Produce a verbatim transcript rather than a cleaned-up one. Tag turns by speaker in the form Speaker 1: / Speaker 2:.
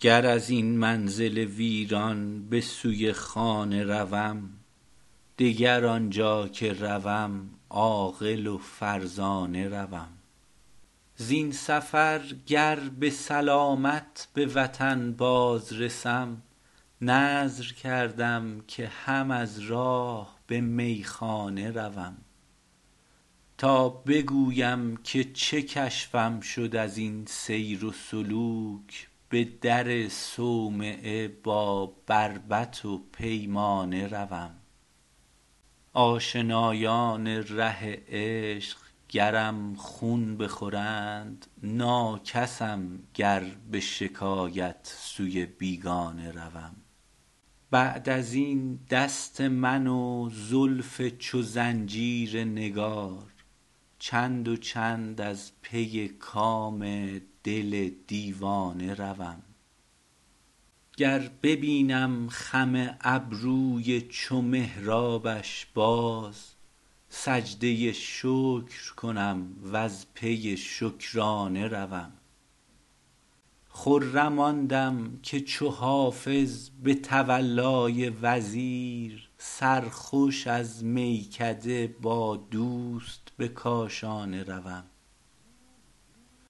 Speaker 1: گر از این منزل ویران به سوی خانه روم، دگر آنجا که روم عاقل و فرزانه روم. زین سفر گر به سلامت به وطن باز رسم، نذر کردم که هم از راه به میخانه روم. تا بگویم که چه کشفم شد از این سیر و سلوک، به در صومعه با بربط و پیمانه روم. آشنایان ره عشق گرم خون بخورند، ناکسم گر به شکایت سوی بیگانه روم. بعد از این دست من و زلف چو زنجیر نگار، چند و چند از پی کام دل دیوانه روم. گر ببینم خم ابروی چو محرابش باز، سجده شکر کنم وز پی شکرانه روم. خرم آن دم که چو حافظ به تولای وزیر، سرخوش از میکده با دوست به کاشانه روم.